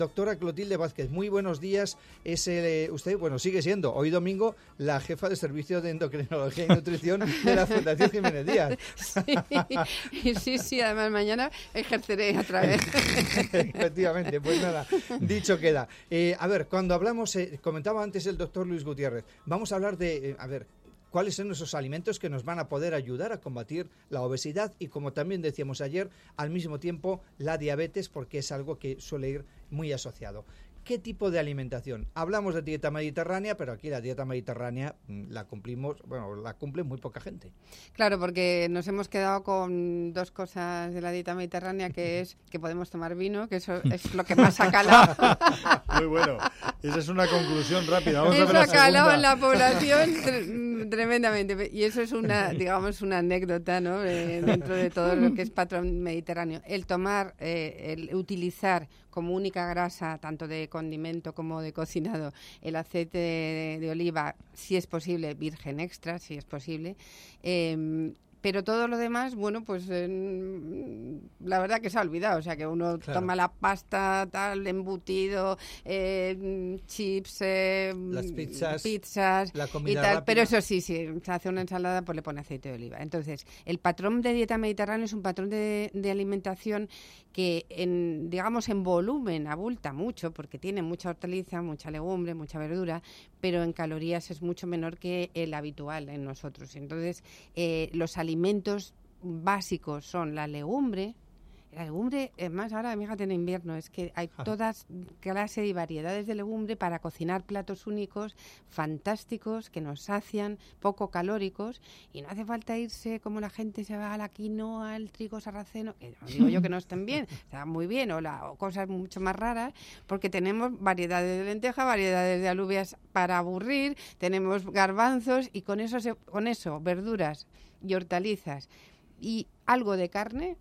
Doctora Clotilde Vázquez, muy buenos días. Es usted, bueno, sigue siendo hoy domingo la jefa de servicio de endocrinología y nutrición de la Fundación Jiménez Díaz. Sí, además mañana ejerceré otra vez. Efectivamente, pues nada, dicho queda. A ver, cuando hablamos, comentaba antes el doctor Luis Gutiérrez, vamos a hablar de, cuáles son esos alimentos que nos van a poder ayudar a combatir la obesidad y, como también decíamos ayer, al mismo tiempo la diabetes, porque es algo que suele ir muy asociado. ¿Qué tipo de alimentación? Hablamos de dieta mediterránea, pero aquí la dieta mediterránea la cumple muy poca gente. Claro, porque nos hemos quedado con dos cosas de la dieta mediterránea, que es que podemos tomar vino, que eso es lo que más ha calado. Muy bueno. Esa es una conclusión rápida. Vamos a ver Eso la ha calado segunda. en la población tremendamente. Y eso es una anécdota, ¿no? Dentro de todo lo que es patrón mediterráneo. El tomar, el utilizar como única grasa, tanto de condimento como de cocinado, el aceite de oliva, si es posible, virgen extra, si es posible. Pero todo lo demás, bueno, pues la verdad que se ha olvidado. O sea, que uno toma la pasta, tal, embutido, chips, las pizzas la comida y tal. rápida. Pero eso sí, si se hace una ensalada, pues le pone aceite de oliva. Entonces, el patrón de dieta mediterránea es un patrón de alimentación que, digamos, en volumen abulta mucho, porque tiene mucha hortaliza, mucha legumbre, mucha verdura, pero en calorías es mucho menor que el habitual en nosotros. Entonces, los alimentos básicos son la legumbre. La legumbre, más ahora, fíjate, en invierno, es que hay todas clases y variedades de legumbre para cocinar platos únicos, fantásticos, que nos sacian, poco calóricos, y no hace falta irse como la gente se va a la quinoa, al trigo sarraceno, que no digo yo que no estén bien, están muy bien, o cosas mucho más raras, porque tenemos variedades de lentejas, variedades de alubias para aburrir, tenemos garbanzos, y con eso, verduras y hortalizas, y algo de carne,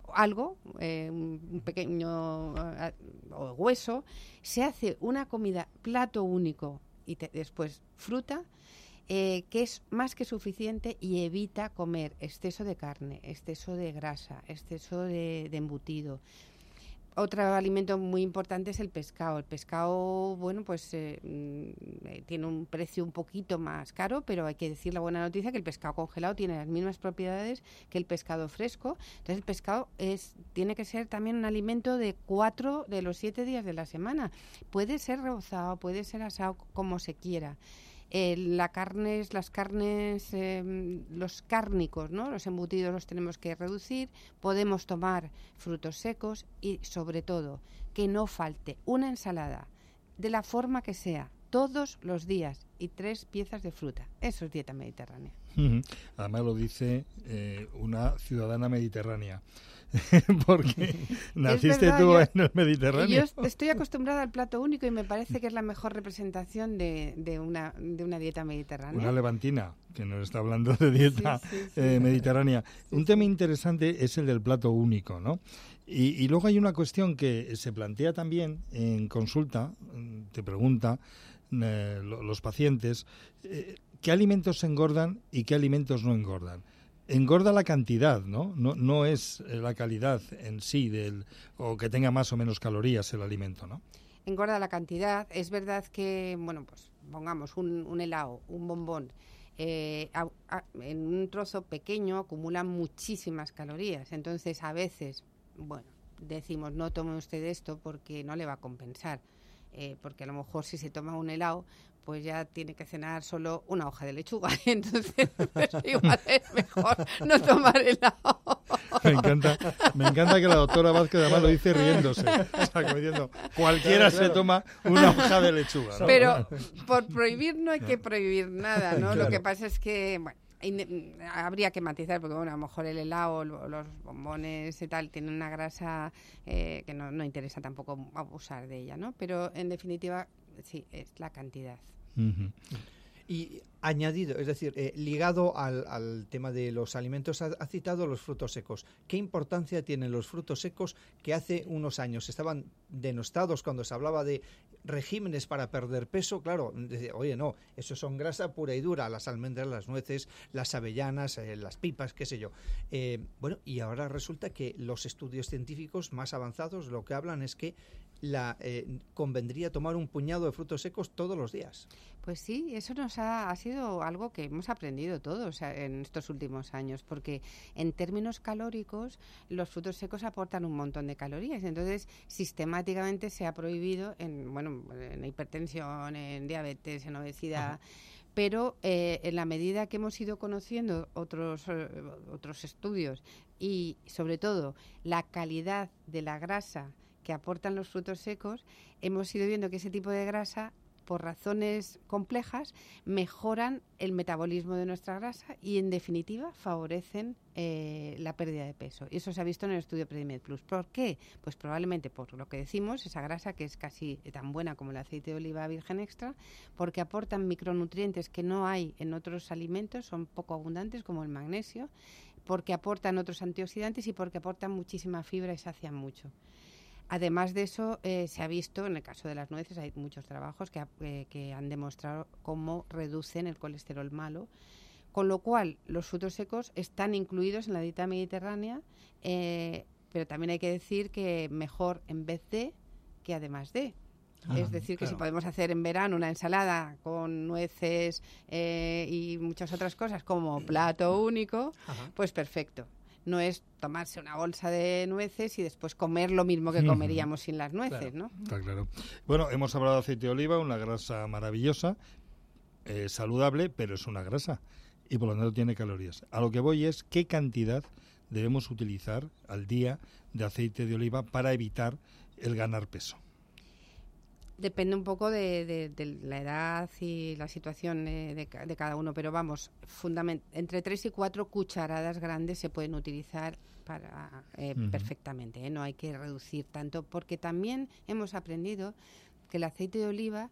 un pequeño hueso, se hace una comida, plato único, y después fruta, que es más que suficiente y evita comer exceso de carne, exceso de grasa, exceso de embutido. Otro alimento muy importante es el pescado. El pescado, bueno, pues tiene un precio un poquito más caro, pero hay que decir la buena noticia que el pescado congelado tiene las mismas propiedades que el pescado fresco. Entonces el pescado tiene que ser también un alimento de 4 de los 7 días de la semana. Puede ser rebozado, puede ser asado, como se quiera. Las carnes, los cárnicos, ¿no? Los embutidos los tenemos que reducir, podemos tomar frutos secos y, sobre todo, que no falte una ensalada, de la forma que sea, todos los días, y 3 piezas de fruta. Eso es dieta mediterránea. Además lo dice una ciudadana mediterránea. Porque naciste tú en el Mediterráneo. Yo estoy acostumbrada al plato único y me parece que es la mejor representación de una dieta mediterránea. Una levantina, que nos está hablando de dieta mediterránea. Un tema interesante es el del plato único, ¿no? Y luego hay una cuestión que se plantea también en consulta, te pregunta los pacientes, ¿qué alimentos engordan y qué alimentos no engordan? Engorda la cantidad, ¿no? No es la calidad en sí o que tenga más o menos calorías el alimento, ¿no? Engorda la cantidad. Es verdad que, bueno, pues pongamos un helado, un bombón, en un trozo pequeño acumulan muchísimas calorías. Entonces, a veces, bueno, decimos, no tome usted esto porque no le va a compensar. Porque a lo mejor si se toma un helado, pues ya tiene que cenar solo una hoja de lechuga. Entonces, pues igual es mejor no tomar helado. Me encanta que la doctora Vázquez además lo dice riéndose. O sea, como diciendo, cualquiera se toma una hoja de lechuga, ¿no? Pero por prohibir no hay que prohibir nada, ¿no? Claro. Lo que pasa es que, bueno, habría que matizar, porque bueno, a lo mejor el helado, los bombones y tal, tienen una grasa que no interesa tampoco abusar de ella, ¿no? Pero en definitiva, sí, es la cantidad. Uh-huh. Y añadido, es decir, ligado al tema de los alimentos, ha citado los frutos secos. ¿Qué importancia tienen los frutos secos que hace unos años estaban denostados cuando se hablaba de regímenes para perder peso? Claro, decía, oye, no, eso son grasa pura y dura, las almendras, las nueces, las avellanas, las pipas, qué sé yo. Bueno, y ahora resulta que los estudios científicos más avanzados lo que hablan es que convendría tomar un puñado de frutos secos todos los días. Pues sí, eso ha sido algo que hemos aprendido todos en estos últimos años, porque en términos calóricos los frutos secos aportan un montón de calorías. Entonces, sistemáticamente se ha prohibido en hipertensión, en diabetes, en obesidad. Ajá. Pero en la medida que hemos ido conociendo otros estudios y, sobre todo, la calidad de la grasa que aportan los frutos secos, hemos ido viendo que ese tipo de grasa, por razones complejas, mejoran el metabolismo de nuestra grasa y, en definitiva, favorecen la pérdida de peso. Y eso se ha visto en el estudio Predimed Plus. ¿Por qué? Pues probablemente por lo que decimos, esa grasa que es casi tan buena como el aceite de oliva virgen extra, porque aportan micronutrientes que no hay en otros alimentos, son poco abundantes, como el magnesio, porque aportan otros antioxidantes y porque aportan muchísima fibra y sacian mucho. Además de eso, se ha visto, en el caso de las nueces, hay muchos trabajos que han demostrado cómo reducen el colesterol malo, con lo cual los frutos secos están incluidos en la dieta mediterránea, pero también hay que decir que mejor en vez de que además de. Es decir, que claro, si podemos hacer en verano una ensalada con nueces y muchas otras cosas como plato único, pues perfecto. No es tomarse una bolsa de nueces y después comer lo mismo que comeríamos sin las nueces, claro, ¿no? Está claro. Bueno, hemos hablado de aceite de oliva, una grasa maravillosa, saludable, pero es una grasa y por lo tanto tiene calorías. A lo que voy es qué cantidad debemos utilizar al día de aceite de oliva para evitar el ganar peso. Depende un poco de la edad y la situación de cada uno, pero vamos, entre 3 y 4 cucharadas grandes se pueden utilizar perfectamente, no hay que reducir tanto, porque también hemos aprendido que el aceite de oliva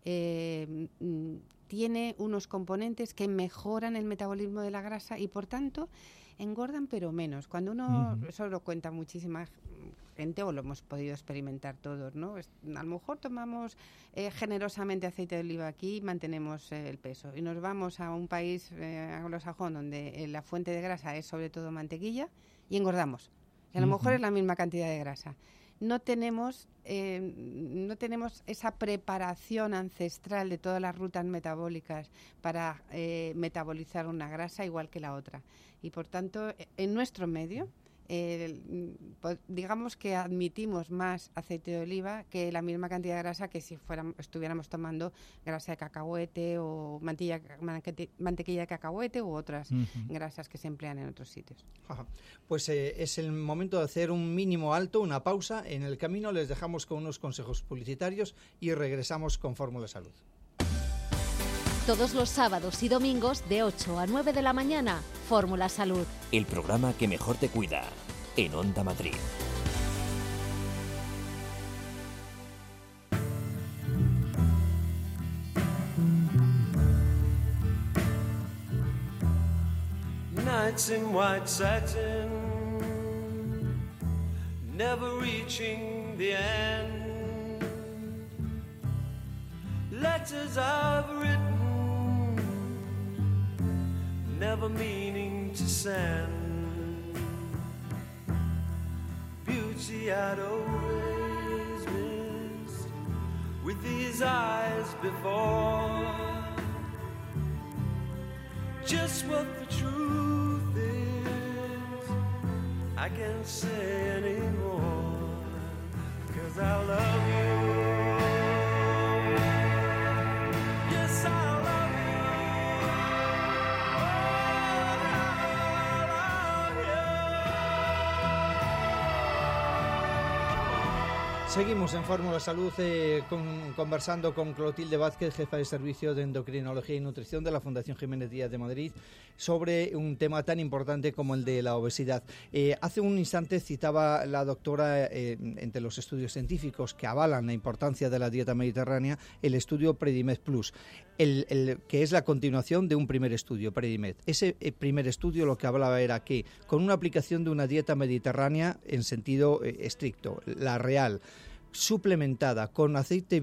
tiene unos componentes que mejoran el metabolismo de la grasa y por tanto engordan pero menos. Cuando uno, eso lo cuenta muchísima gente o lo hemos podido experimentar todos, ¿no? A lo mejor tomamos generosamente aceite de oliva aquí y mantenemos el peso y nos vamos a un país anglosajón donde la fuente de grasa es sobre todo mantequilla y engordamos. Y a lo mejor es la misma cantidad de grasa. No tenemos esa preparación ancestral de todas las rutas metabólicas para metabolizar una grasa igual que la otra. Y por tanto, en nuestro medio, digamos que admitimos más aceite de oliva que la misma cantidad de grasa que si estuviéramos tomando grasa de cacahuete o mantequilla de cacahuete u otras grasas que se emplean en otros sitios. Ajá. Pues es el momento de hacer un mínimo alto, una pausa. En el camino les dejamos con unos consejos publicitarios y regresamos con Fórmula Salud. Todos los sábados y domingos de 8 a 9 de la mañana, Fórmula Salud. El programa que mejor te cuida, en Onda Madrid. Nights in white satin, never reaching the end. Letters I've written, never meaning to send. Beauty I'd always missed with these eyes before. Just what the truth is, I can't say anymore, 'cause I love you. Seguimos en Fórmula Salud conversando con Clotilde Vázquez, jefa de Servicio de Endocrinología y Nutrición de la Fundación Jiménez Díaz de Madrid, sobre un tema tan importante como el de la obesidad. Hace un instante citaba la doctora, entre los estudios científicos que avalan la importancia de la dieta mediterránea, el estudio Predimed Plus, que es la continuación de un primer estudio, Predimed. Ese primer estudio lo que hablaba era que con una aplicación de una dieta mediterránea en sentido estricto, la real, suplementada con aceite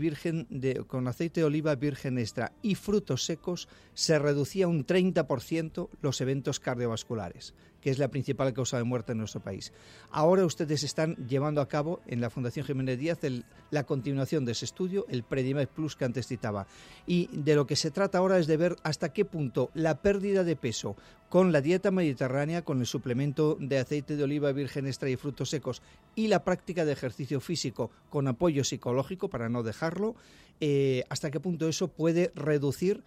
de oliva virgen extra y frutos secos, se reducía un 30% los eventos cardiovasculares, que es la principal causa de muerte en nuestro país. Ahora ustedes están llevando a cabo en la Fundación Jiménez Díaz la continuación de ese estudio, el Predimed Plus que antes citaba. Y de lo que se trata ahora es de ver hasta qué punto la pérdida de peso con la dieta mediterránea, con el suplemento de aceite de oliva virgen extra y frutos secos y la práctica de ejercicio físico con apoyo psicológico para no dejarlo, hasta qué punto eso puede reducir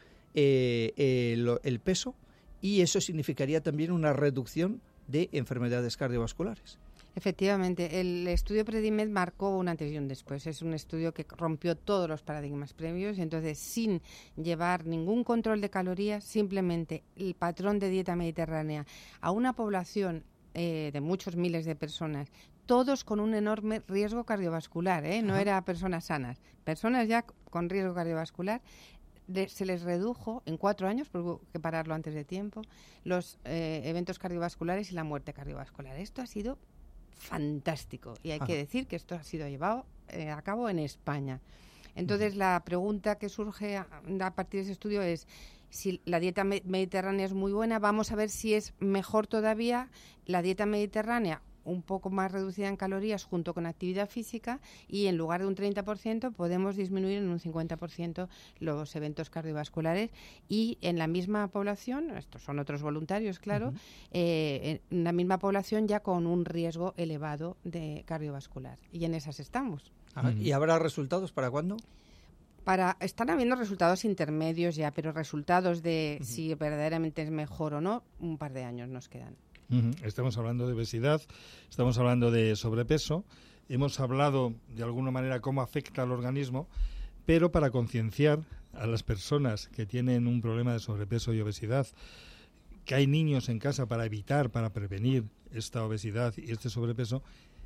el peso, y eso significaría también una reducción de enfermedades cardiovasculares. Efectivamente, el estudio Predimed marcó un antes y un después. Es un estudio que rompió todos los paradigmas previos, y entonces, sin llevar ningún control de calorías, simplemente el patrón de dieta mediterránea a una población de muchos miles de personas, todos con un enorme riesgo cardiovascular, no era personas sanas, personas ya con riesgo cardiovascular. Se les redujo en 4 años, porque hubo que pararlo antes de tiempo, los eventos cardiovasculares y la muerte cardiovascular. Esto ha sido fantástico, y hay que decir que esto ha sido llevado a cabo en España. Entonces, la pregunta que surge a partir de ese estudio es: si la dieta mediterránea es muy buena, vamos a ver si es mejor todavía la dieta mediterránea un poco más reducida en calorías junto con actividad física, y en lugar de un 30% podemos disminuir en un 50% los eventos cardiovasculares, y en la misma población, estos son otros voluntarios, claro, en la misma población ya con un riesgo elevado de cardiovascular, y en esas estamos. ¿Y habrá resultados para cuándo? Están habiendo resultados intermedios ya, pero resultados de si verdaderamente es mejor o no, un par de años nos quedan. Estamos hablando de obesidad, estamos hablando de sobrepeso, hemos hablado de alguna manera cómo afecta al organismo, pero para concienciar a las personas que tienen un problema de sobrepeso y obesidad, que hay niños en casa, para evitar, para prevenir esta obesidad y este sobrepeso,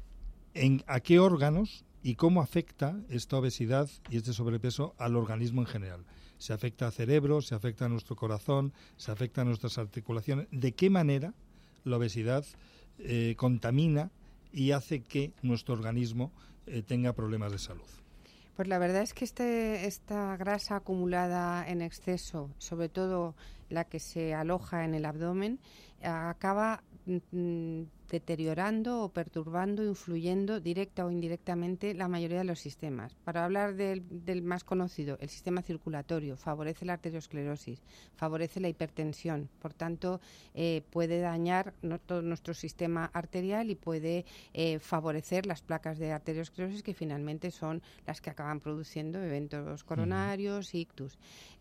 ¿a qué órganos y cómo afecta esta obesidad y este sobrepeso al organismo en general? ¿Se afecta al cerebro, se afecta a nuestro corazón, se afecta a nuestras articulaciones? ¿De qué manera la obesidad contamina y hace que nuestro organismo tenga problemas de salud? Pues la verdad es que esta grasa acumulada en exceso, sobre todo la que se aloja en el abdomen, acaba deteriorando o perturbando, influyendo directa o indirectamente la mayoría de los sistemas. Para hablar del más conocido, el sistema circulatorio, favorece la arteriosclerosis, favorece la hipertensión, por tanto puede dañar todo nuestro sistema arterial y puede favorecer las placas de arteriosclerosis, que finalmente son las que acaban produciendo eventos coronarios, ictus.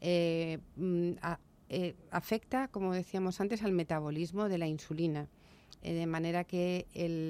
Afecta, como decíamos antes, al metabolismo de la insulina, de manera que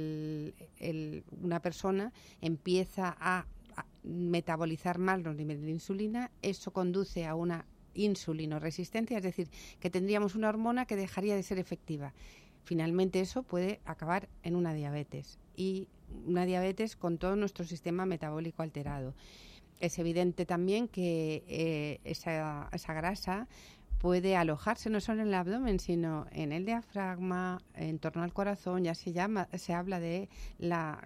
una persona empieza a metabolizar mal los niveles de insulina. Eso conduce a una insulinoresistencia, es decir, que tendríamos una hormona que dejaría de ser efectiva. Finalmente eso puede acabar en una diabetes, y una diabetes con todo nuestro sistema metabólico alterado. Es evidente también que esa grasa puede alojarse no solo en el abdomen, sino en el diafragma, en torno al corazón. Ya se habla de la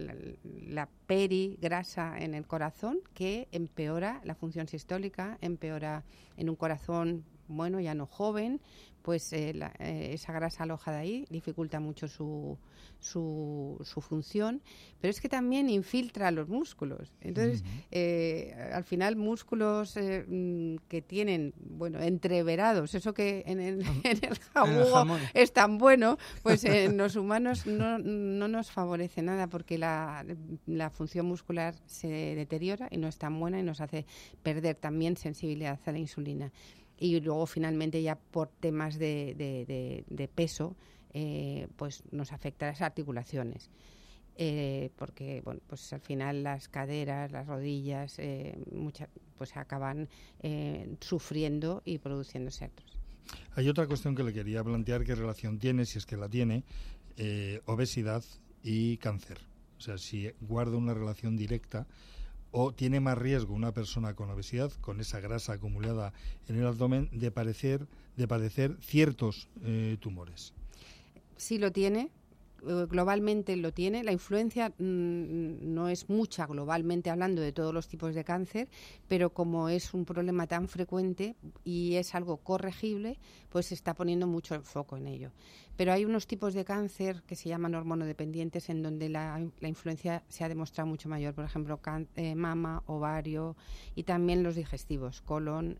perigrasa en el corazón, que empeora la función sistólica, empeora en un corazón ya no joven, pues esa grasa alojada ahí dificulta mucho su función, pero es que también infiltra los músculos. Entonces, al final, músculos que tienen, entreverados, eso que en el jamón es tan bueno, pues en los humanos no nos favorece nada, porque la función muscular se deteriora y no es tan buena, y nos hace perder también sensibilidad a la insulina. Y luego, finalmente, ya por temas de peso, pues nos afecta a las articulaciones. porque bueno, pues al final las caderas, las rodillas, pues acaban sufriendo y produciéndose artrosis. Hay otra cuestión que le quería plantear, qué relación tiene, si es que la tiene, obesidad y cáncer. O sea, si guarda una relación directa o tiene más riesgo una persona con obesidad, con esa grasa acumulada en el abdomen, de padecer ciertos tumores. Sí lo tiene. Globalmente lo tiene. La influencia no es mucha globalmente hablando de todos los tipos de cáncer, pero como es un problema tan frecuente y es algo corregible, pues se está poniendo mucho foco en ello. Pero hay unos tipos de cáncer que se llaman hormonodependientes en donde la influencia se ha demostrado mucho mayor. Por ejemplo, mama, ovario y también los digestivos, colon,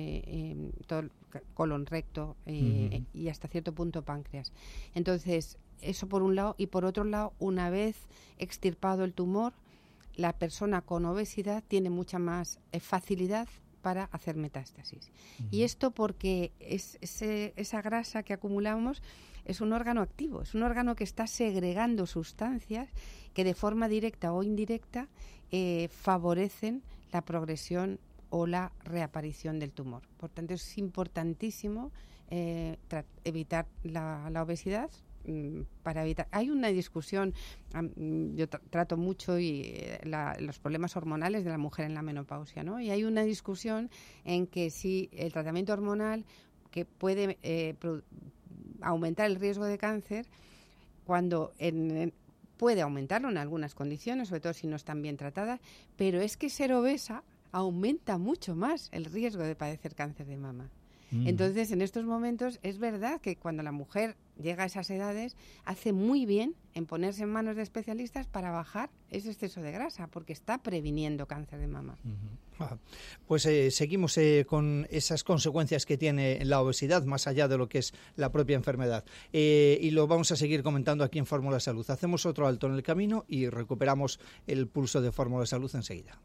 colon recto y hasta cierto punto páncreas. Entonces, eso por un lado, y por otro lado, una vez extirpado el tumor, la persona con obesidad tiene mucha más facilidad para hacer metástasis. Y esto porque esa grasa que acumulamos es un órgano activo, es un órgano que está segregando sustancias que de forma directa o indirecta favorecen la progresión o la reaparición del tumor. Por tanto, es importantísimo evitar la obesidad. Para evitar. Hay una discusión, yo trato mucho los problemas hormonales de la mujer en la menopausia, ¿no? Y hay una discusión en que si el tratamiento hormonal que puede aumentar el riesgo de cáncer, cuando puede aumentarlo en algunas condiciones, sobre todo si no están bien tratadas, pero es que ser obesa aumenta mucho más el riesgo de padecer cáncer de mama. Entonces, en estos momentos es verdad que cuando la mujer llega a esas edades, hace muy bien en ponerse en manos de especialistas para bajar ese exceso de grasa, porque está previniendo cáncer de mama. Pues seguimos con esas consecuencias que tiene la obesidad, más allá de lo que es la propia enfermedad. Y lo vamos a seguir comentando aquí en Fórmula Salud. Hacemos otro alto en el camino y recuperamos el pulso de Fórmula Salud enseguida.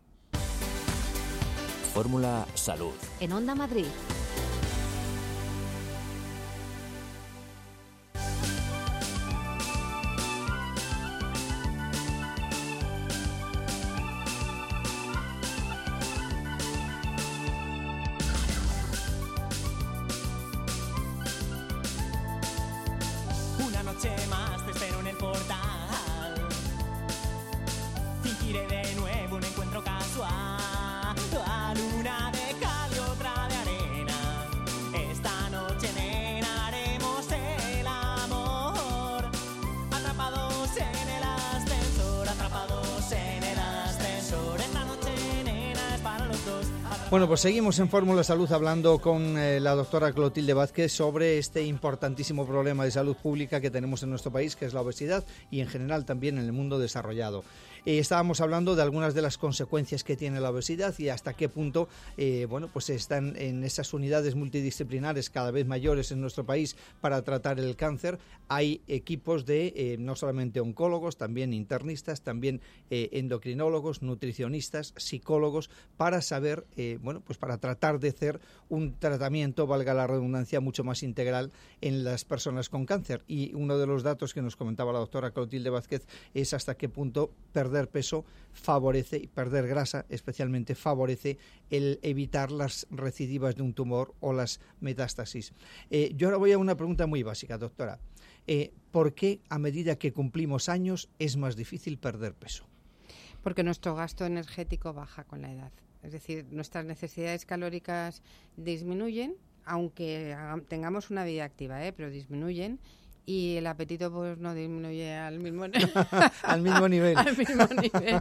Fórmula Salud. En Onda Madrid. Una noche más te espero en el portal. Fingiré de nuevo un encuentro casual. Una de cal y otra de arena. Esta noche, nena, haremos el amor. Atrapados en el ascensor, atrapados en el ascensor. Esta noche, nena, es para los dos. Bueno, pues seguimos en Fórmula Salud hablando con la doctora Clotilde Vázquez sobre este importantísimo problema de salud pública que tenemos en nuestro país, que es la obesidad y en general también en el mundo desarrollado. Estábamos hablando de algunas de las consecuencias que tiene la obesidad y hasta qué punto pues están en esas unidades multidisciplinares cada vez mayores en nuestro país para tratar el cáncer. Hay equipos de no solamente oncólogos, también internistas, también endocrinólogos, nutricionistas, psicólogos, para saber, pues para tratar de hacer un tratamiento, valga la redundancia, mucho más integral en las personas con cáncer. Y uno de los datos que nos comentaba la doctora Clotilde Vázquez es hasta qué punto perder peso favorece, y perder grasa especialmente favorece el evitar las recidivas de un tumor o las metástasis. Yo ahora voy a una pregunta muy básica, doctora. ¿Por qué a medida que cumplimos años es más difícil perder peso? Porque nuestro gasto energético baja con la edad. Es decir, nuestras necesidades calóricas disminuyen, aunque tengamos una vida activa, pero disminuyen. Y el apetito pues no disminuye al mismo al mismo nivel. Al mismo nivel.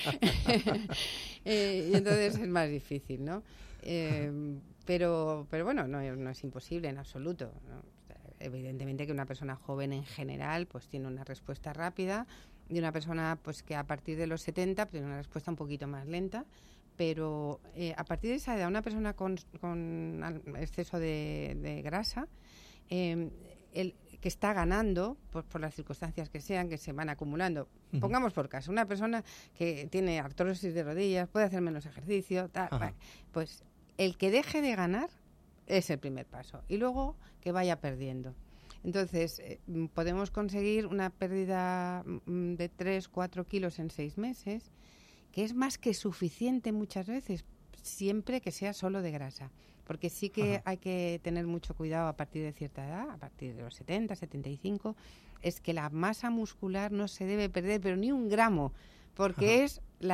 Y entonces es más difícil, ¿no? Pero bueno, no es imposible en absoluto, ¿no? Evidentemente que una persona joven en general pues tiene una respuesta rápida y una persona pues que a partir de los 70 tiene una respuesta un poquito más lenta. Pero a partir de esa edad, una persona con exceso de grasa, el que está ganando por las circunstancias que sean, que se van acumulando. Pongamos por caso, una persona que tiene artrosis de rodillas, puede hacer menos ejercicio, pues el que deje de ganar es el primer paso y luego que vaya perdiendo. Entonces, podemos conseguir una pérdida de 3-4 kilos en 6 meses, que es más que suficiente muchas veces, siempre que sea solo de grasa. Porque sí que hay que tener mucho cuidado a partir de cierta edad, a partir de los 70, 75, es que la masa muscular no se debe perder, pero ni un gramo, porque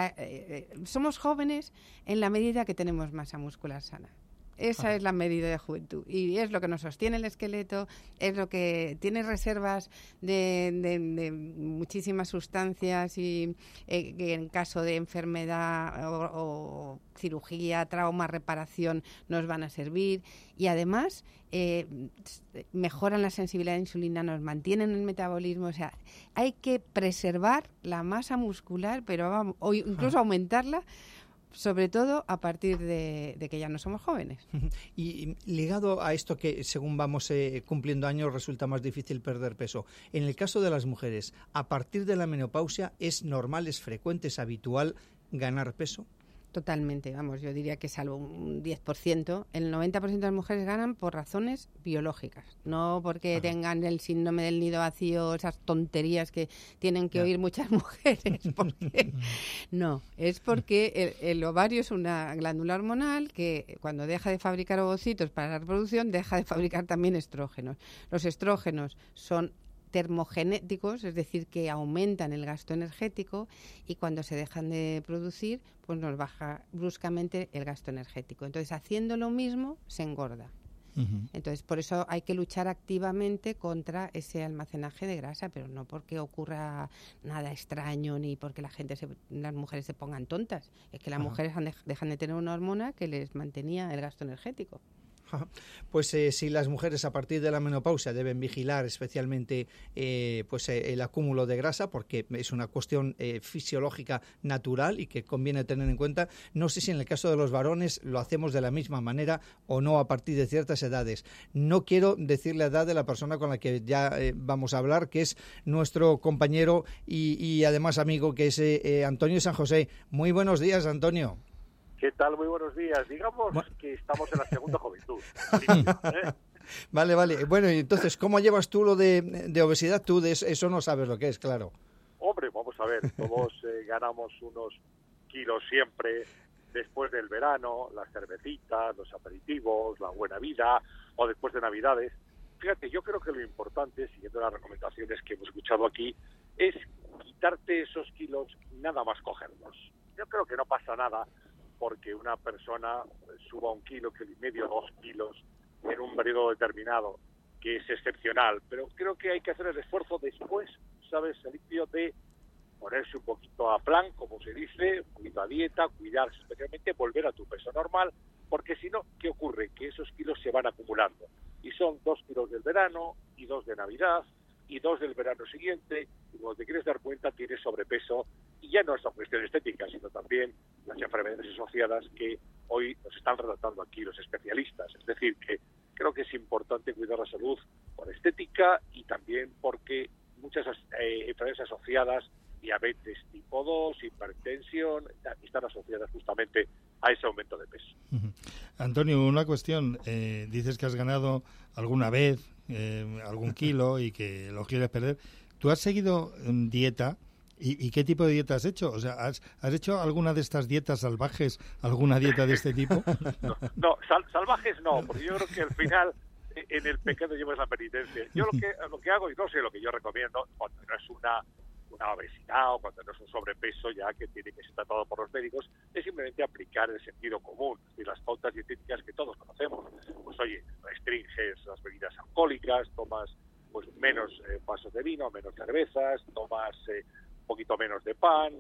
somos jóvenes en la medida que tenemos masa muscular sana. Esa es la medida de juventud y es lo que nos sostiene el esqueleto, es lo que tiene reservas de muchísimas sustancias y que en caso de enfermedad o cirugía, trauma, reparación nos van a servir y además mejoran la sensibilidad a la insulina, nos mantienen el metabolismo, o sea, hay que preservar la masa muscular, pero o incluso aumentarla, sobre todo a partir de que ya no somos jóvenes. Y ligado a esto que según vamos cumpliendo años resulta más difícil perder peso, en el caso de las mujeres, a partir de la menopausia, ¿es normal, es frecuente, es habitual ganar peso? Totalmente, vamos, yo diría que salvo un 10%, el 90% de las mujeres ganan por razones biológicas, no porque tengan el síndrome del nido vacío, esas tonterías que tienen que oír muchas mujeres, porque no, es porque el ovario es una glándula hormonal que cuando deja de fabricar ovocitos para la reproducción, deja de fabricar también estrógenos. Los estrógenos son termogenéticos, es decir, que aumentan el gasto energético y cuando se dejan de producir, pues nos baja bruscamente el gasto energético. Entonces, haciendo lo mismo, se engorda. Entonces, por eso hay que luchar activamente contra ese almacenaje de grasa, pero no porque ocurra nada extraño ni porque las mujeres se pongan tontas. Es que las mujeres dejan de tener una hormona que les mantenía el gasto energético. Pues si las mujeres a partir de la menopausia deben vigilar especialmente el acúmulo de grasa, porque es una cuestión fisiológica natural y que conviene tener en cuenta. No sé si en el caso de los varones lo hacemos de la misma manera o no a partir de ciertas edades. No quiero decir la edad de la persona con la que ya vamos a hablar, que es nuestro compañero y además amigo, que es Antonio San José. Muy buenos días, Antonio. ¿Qué tal? Muy buenos días. Digamos que estamos en la segunda juventud. Vale. Bueno, y entonces, ¿cómo llevas tú lo de obesidad? Tú de eso no sabes lo que es, claro. Hombre, vamos a ver, todos ganamos unos kilos siempre después del verano, las cervecitas, los aperitivos, la buena vida o después de Navidades. Fíjate, yo creo que lo importante, siguiendo las recomendaciones que hemos escuchado aquí, es quitarte esos kilos y nada más cogerlos. Yo creo que no pasa nada porque una persona suba 1,5 kilos, 2 kilos en un periodo determinado, que es excepcional. Pero creo que hay que hacer el esfuerzo después, ¿sabes, Alicia? De ponerse un poquito a plan, como se dice, un poquito a dieta, cuidarse especialmente, volver a tu peso normal, porque si no, ¿qué ocurre? Que esos kilos se van acumulando. Y son 2 kilos del verano, y 2 de Navidad, y 2 del verano siguiente, y cuando te quieres dar cuenta tienes sobrepeso, y ya no es una cuestión estética, sino también las enfermedades asociadas que hoy nos están relatando aquí los especialistas. Es decir, que creo que es importante cuidar la salud por estética y también porque muchas enfermedades asociadas, diabetes tipo 2, hipertensión, están asociadas justamente a ese aumento de peso. Antonio, una cuestión. Dices que has ganado alguna vez algún kilo y que lo quieres perder. ¿Tú has seguido dieta? ¿Y qué tipo de dieta has hecho? O sea, ¿has hecho alguna de estas dietas salvajes, alguna dieta de este tipo? No, salvajes no, porque yo creo que al final en el pecado llevas la penitencia. Yo lo que hago, y no sé lo que yo recomiendo, cuando no es una obesidad o cuando no es un sobrepeso ya que tiene que ser tratado por los médicos, es simplemente aplicar el sentido común y las pautas dietéticas que todos conocemos. Pues oye, restringes las bebidas alcohólicas, tomas pues menos vasos de vino, menos cervezas, tomas un poquito menos de pan,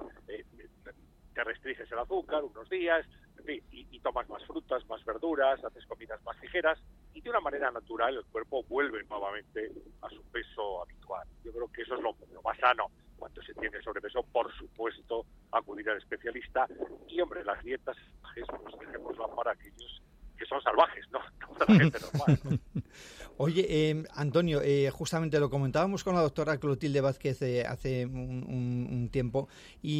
te restringes el azúcar unos días, en fin, y tomas más frutas, más verduras, haces comidas más ligeras y de una manera natural el cuerpo vuelve nuevamente a su peso habitual. Yo creo que eso es lo más sano. Cuando se tiene sobrepeso, por supuesto, acudir al especialista. Y, hombre, las dietas salvajes, pues dejémoslas para aquellos que son salvajes, ¿no? Para la gente normal, ¿no? Oye, Antonio, justamente lo comentábamos con la doctora Clotilde Vázquez hace un tiempo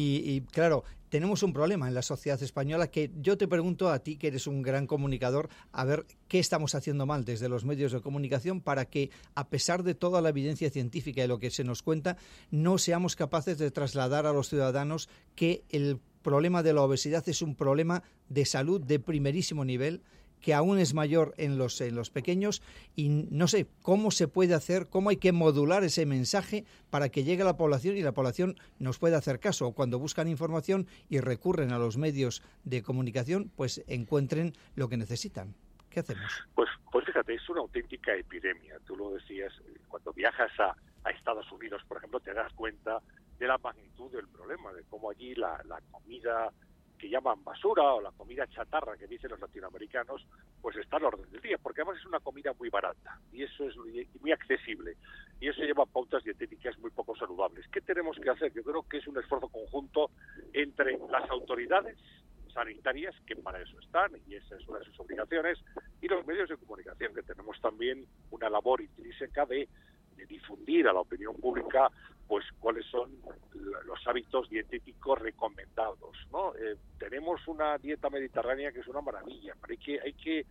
y claro, tenemos un problema en la sociedad española que yo te pregunto a ti, que eres un gran comunicador, a ver qué estamos haciendo mal desde los medios de comunicación para que, a pesar de toda la evidencia científica y lo que se nos cuenta, no seamos capaces de trasladar a los ciudadanos que el problema de la obesidad es un problema de salud de primerísimo nivel, que aún es mayor en los pequeños, y no sé cómo se puede hacer, cómo hay que modular ese mensaje para que llegue a la población y la población nos pueda hacer caso, o cuando buscan información y recurren a los medios de comunicación, pues encuentren lo que necesitan. ¿Qué hacemos? Pues fíjate, es una auténtica epidemia. Tú lo decías, cuando viajas a Estados Unidos, por ejemplo, te das cuenta de la magnitud del problema, de cómo allí la comida que llaman basura o la comida chatarra que dicen los latinoamericanos, pues está al orden del día, porque además es una comida muy barata y eso es muy accesible y eso lleva pautas dietéticas muy poco saludables. ¿Qué tenemos que hacer? Yo creo que es un esfuerzo conjunto entre las autoridades sanitarias, que para eso están y esa es una de sus obligaciones, y los medios de comunicación, que tenemos también una labor intrínseca de difundir a la opinión pública pues cuáles son los hábitos dietéticos recomendados, ¿no? Tenemos una dieta mediterránea que es una maravilla, pero hay que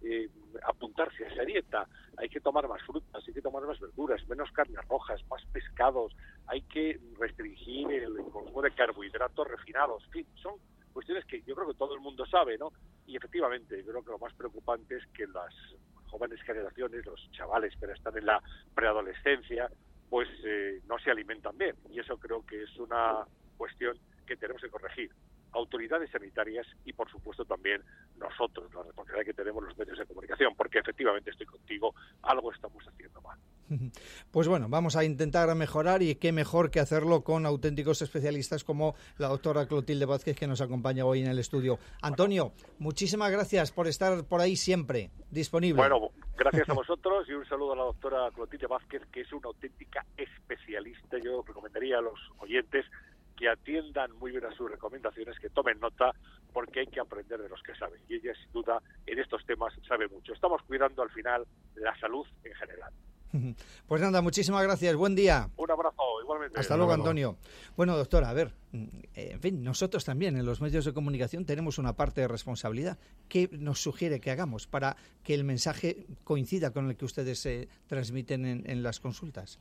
apuntarse a esa dieta, hay que tomar más frutas, hay que tomar más verduras, menos carnes rojas, más pescados, hay que restringir el consumo de carbohidratos refinados, en fin, son cuestiones que yo creo que todo el mundo sabe, ¿no? Y efectivamente, yo creo que lo más preocupante es que las jóvenes generaciones, los chavales que están en la preadolescencia, pues no se alimentan bien. Y eso creo que es una cuestión que tenemos que corregir. Autoridades sanitarias y, por supuesto, también nosotros, la responsabilidad que tenemos los medios de comunicación, porque efectivamente estoy contigo, algo estamos haciendo mal. Pues bueno, vamos a intentar mejorar y qué mejor que hacerlo con auténticos especialistas como la doctora Clotilde Vázquez, que nos acompaña hoy en el estudio. Antonio, muchísimas gracias por estar por ahí siempre disponible. Bueno, gracias a vosotros y un saludo a la doctora Clotilde Vázquez, que es una auténtica especialista. Yo recomendaría a los oyentes que atiendan muy bien a sus recomendaciones, que tomen nota, porque hay que aprender de los que saben. Y ella, sin duda, en estos temas sabe mucho. Estamos cuidando al final la salud en general. Pues nada, muchísimas gracias. Buen día. Un abrazo, igualmente. Hasta luego, Antonio. Bueno, doctora, a ver, en fin, nosotros también en los medios de comunicación tenemos una parte de responsabilidad. ¿Qué nos sugiere que hagamos para que el mensaje coincida con el que ustedes transmiten en las consultas?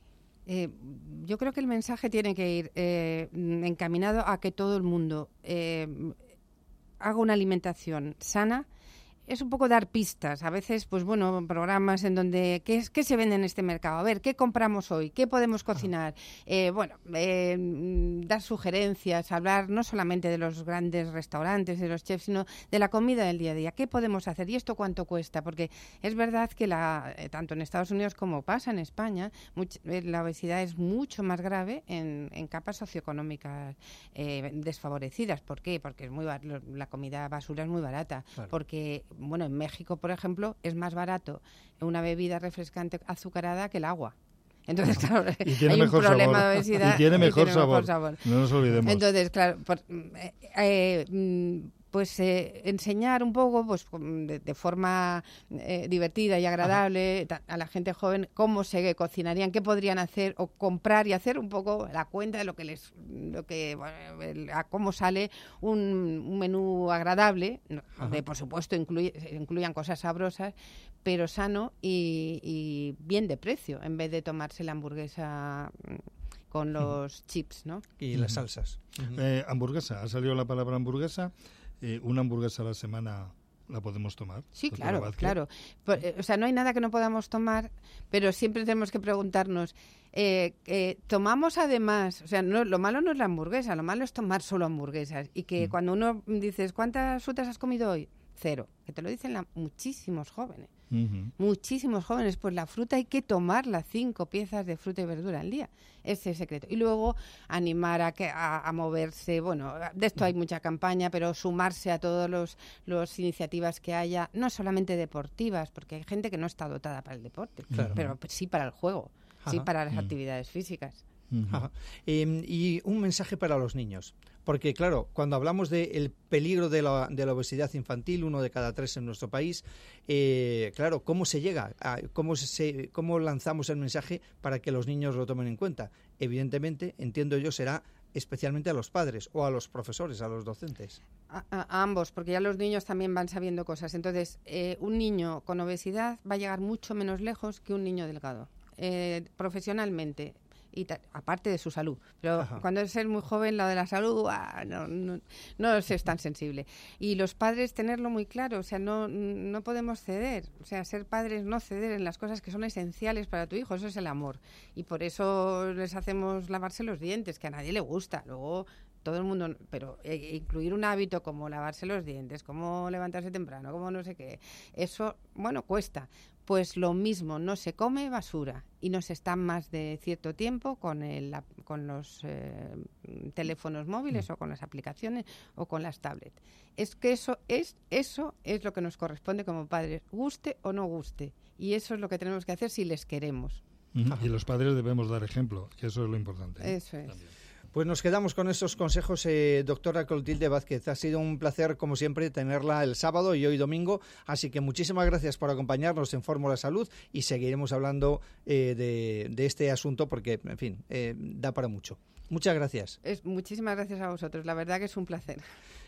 Yo creo que el mensaje tiene que ir encaminado a que todo el mundo haga una alimentación sana. Es un poco dar pistas. A veces, pues bueno, programas en donde ¿qué se vende en este mercado? A ver, ¿qué compramos hoy? ¿Qué podemos cocinar? Dar sugerencias, hablar no solamente de los grandes restaurantes, de los chefs, sino de la comida del día a día. ¿Qué podemos hacer? ¿Y esto cuánto cuesta? Porque es verdad que tanto en Estados Unidos como pasa en España, la obesidad es mucho más grave en capas socioeconómicas desfavorecidas. ¿Por qué? Porque la comida basura es muy barata. Claro. Porque bueno, en México, por ejemplo, es más barato una bebida refrescante azucarada que el agua. Entonces, claro, hay un problema de obesidad. Y tiene mejor sabor. No nos olvidemos. Entonces, claro, enseñar un poco pues de forma divertida y agradable a la gente joven cómo se cocinarían, qué podrían hacer o comprar y hacer un poco la cuenta de a cómo sale un menú agradable, donde por supuesto incluyan cosas sabrosas, pero sano y bien de precio, en vez de tomarse la hamburguesa con los chips, ¿no? Y las salsas. Hamburguesa, ha salido la palabra hamburguesa. Una hamburguesa a la semana la podemos tomar. Sí, claro. O sea, no hay nada que no podamos tomar, pero siempre tenemos que preguntarnos, tomamos además, o sea, lo malo no es la hamburguesa, lo malo es tomar solo hamburguesas. Y que cuando uno dices, ¿cuántas frutas has comido hoy? 0, que te lo dicen muchísimos jóvenes. Muchísimos jóvenes, pues la fruta hay que tomarla, 5 piezas de fruta y verdura al día, ese es el secreto. Y luego animar a moverse, bueno, de esto hay mucha campaña, pero sumarse a todas las iniciativas que haya, no solamente deportivas, porque hay gente que no está dotada para el deporte, pero sí para el juego, sí para las actividades físicas. Y un mensaje para los niños. porque claro, cuando hablamos del peligro de la obesidad infantil, 1 de cada 3 en nuestro país, claro, ¿cómo se llega? ¿Cómo lanzamos el mensaje para que los niños lo tomen en cuenta? Evidentemente, entiendo yo, será especialmente a los padres o a los profesores, a los docentes. A ambos, porque ya los niños también van sabiendo cosas. Entonces, un niño con obesidad va a llegar mucho menos lejos que un niño delgado, profesionalmente. Y aparte de su salud, pero Ajá. cuando es muy joven, lo de la salud no es tan sensible. Y los padres tenerlo muy claro, o sea, no podemos ceder, o sea, ser padres no ceder en las cosas que son esenciales para tu hijo, eso es el amor. Y por eso les hacemos lavarse los dientes, que a nadie le gusta. Luego todo el mundo, pero incluir un hábito como lavarse los dientes, como levantarse temprano, como no sé qué, eso, bueno, cuesta. Pues lo mismo, no se come basura y no se está más de cierto tiempo con los teléfonos móviles o con las aplicaciones o con las tablets. Es que eso es lo que nos corresponde como padres, guste o no guste. Y eso es lo que tenemos que hacer si les queremos. Y los padres debemos dar ejemplo, que eso es lo importante. Eso es. También. Pues nos quedamos con esos consejos, doctora Clotilde Vázquez. Ha sido un placer, como siempre, tenerla el sábado y hoy domingo. Así que muchísimas gracias por acompañarnos en Fórmula Salud y seguiremos hablando de este asunto porque, en fin, da para mucho. Muchas gracias. Muchísimas gracias a vosotros. La verdad que es un placer.